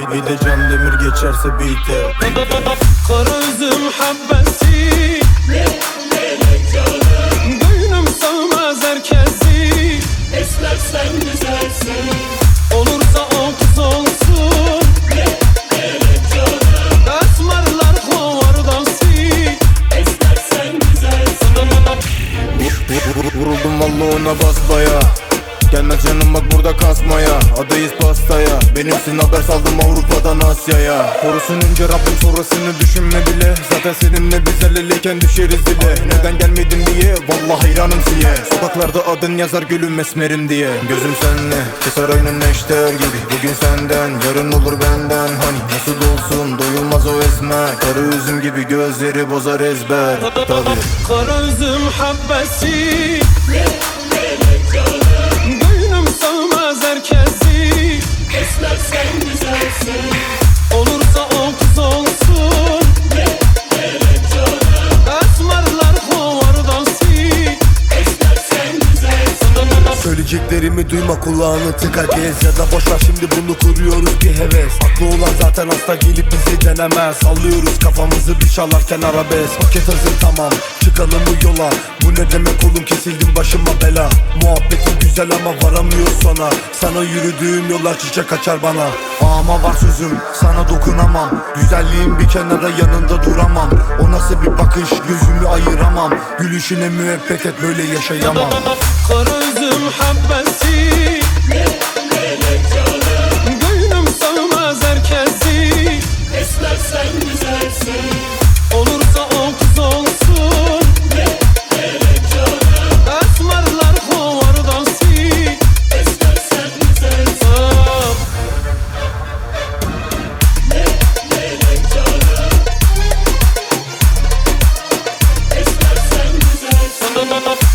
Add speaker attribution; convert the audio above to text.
Speaker 1: Bir de Can Demir geçerse beat'e.
Speaker 2: Kara üzüm habbesi, gönlüm sığmaz herkesi.
Speaker 3: İstersen güzelsin,
Speaker 2: Olursa o kız olsun, esmerler kovar dansı.
Speaker 3: istersen güzelsin.
Speaker 1: Vuruldum vallahi ona basbaya. Gelmez canım bak burada kasmaya. Adayız pastaya. Benimsin haber saldım Avrupa'dan Asya'ya. Korusun önce Rabbim sonrasını düşünme bile. Zaten seninle biz el eleyken düşeriz dile. Neden gelmedin diye vallahi hayranım siye. Sokaklarda adın yazar gülüm esmerim diye. Gözüm senle keser aynen neşter gibi. Bugün senden yarın olur benden. Hani nasıl olsun doyulmaz o esmer. Karı üzüm gibi gözleri bozar ezber. Tabii.
Speaker 2: Kara üzüm habbesi, gönlüm sığmaz herkesi.
Speaker 3: İstersen güzelsin,
Speaker 2: Olursa o kız olsun, esmerler kovar dansı.
Speaker 3: istersen güzelsin.
Speaker 4: Söyleyeceklerimi duyma, kulağını tıka gez. Ya da boşver şimdi bunu kuruyoruz bir heves. Aklı olan zaten hasta gelip bizi denemez. Sallıyoruz kafamızı bir çalarken arabesk. Paket hazır tamam, çıkalım bu yola. Bu ne demek oğlum, kesildim başıma bela. Muhabbetin güzel ama varamıyor sona. Sana yürüdüğüm yollar çiçek açar bana. Ama var sözüm, sana dokunamam. Güzelliğin bir kenara, yanında duramam. O nasıl bir bakış, gözümü ayıramam. Gülüşüne müebbet et, böyle yaşayamam.
Speaker 2: Kara üzüm habbesi, gönlüm sığmaz herkesi.
Speaker 3: İstersen güzelsin,
Speaker 2: Olursa o kız olsun, esmerler kovar dansı.
Speaker 3: istersen güzelsin. İstersen güzelsin.